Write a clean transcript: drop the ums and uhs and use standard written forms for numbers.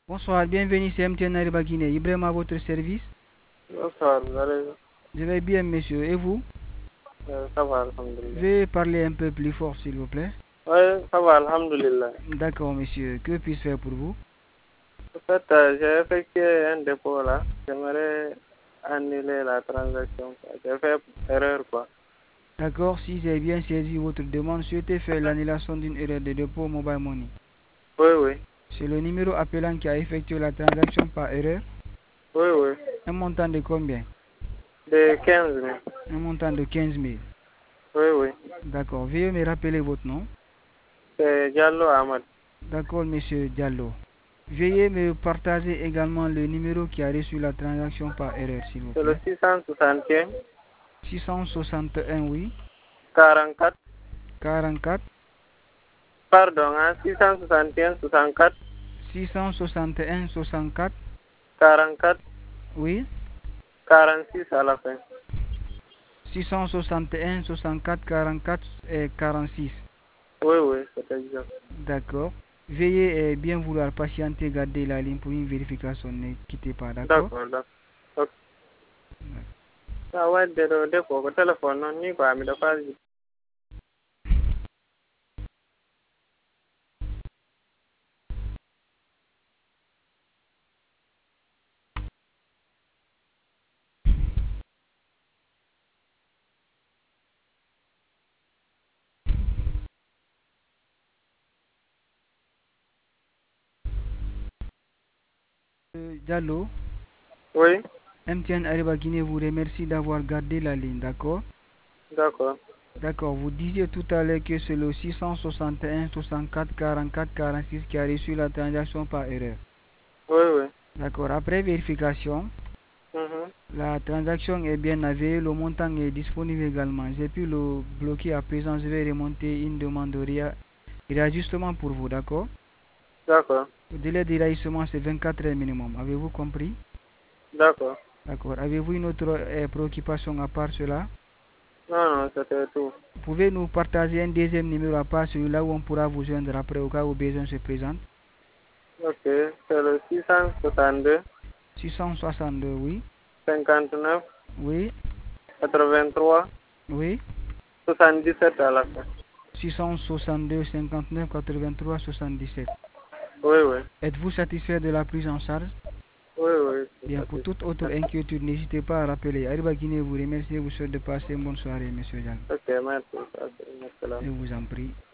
Bonsoir, bienvenue, c'est MTN Ariba Guinée. Ibrahim à votre service. Bonsoir, vous allez Je vais bien, monsieur. Et vous? ça va, alhamdulillah. Veuillez parler un peu plus fort, s'il vous plaît. Oui, ça va, alhamdulillah. D'accord, monsieur. Que puis-je faire pour vous? En fait, j'ai effectué un dépôt là. J'aimerais annuler la transaction. J'ai fait erreur, quoi. D'accord, si j'ai bien saisi votre demande, souhaitez faire l'annulation d'une erreur de dépôt au Mobile Money. Oui, oui. C'est le numéro appelant qui a effectué la transaction par erreur. Oui, oui. Un montant de combien? De 15 000. Un montant de 15 000. Oui, oui. D'accord, veuillez me rappeler votre nom. C'est Diallo Ahmad. D'accord, monsieur Diallo. Veuillez me partager également le numéro qui a reçu la transaction par erreur, s'il vous C'est le plaît. 661 661, oui. 44. 44. Pardon, 661 64 661 64, 44 oui. 46 à la fin. 661 64 44 et 46. Oui, oui, c'est exact. D'accord. Veuillez bien vouloir patienter, garder la ligne pour une vérification. Ne quittez pas, d'accord? D'accord, d'accord. Ok. Ça va être de dépôt au téléphone, non, ni quoi, mais de pas. Diallo, Oui, MTN Arriba Guinée vous remercie d'avoir gardé la ligne, d'accord? d'accord. D'accord, vous disiez tout à l'heure que c'est le 661 64 44 46 qui a reçu la transaction par erreur. Oui, oui. D'accord, après vérification, Mhm. la transaction est bien avérée, le montant est disponible également. J'ai pu le bloquer à présent, je vais remonter une demande de réajustement pour vous, d'accord? D'accord, Le délai de réajustement c'est 24 heures minimum, avez-vous compris? d'accord. D'accord, avez-vous une autre préoccupation à part cela? Non, non, c'était tout. Vous pouvez nous partager un deuxième numéro à part celui-là où on pourra vous joindre après au cas où besoin se présente? Ok, c'est le 662 662, oui. 59 Oui, 83 oui. 77 à la fin. 662 59 83 77. Oui, oui. Êtes-vous satisfait de la prise en charge? Oui, oui, c'est Bien, pour toute autre satisfait. inquiétude, n'hésitez pas à rappeler. Arriba Guinée vous remercie et vous souhaite de passer une bonne soirée, monsieur Jean. Ok, merci. Ça, c'est excellent. Je vous en prie.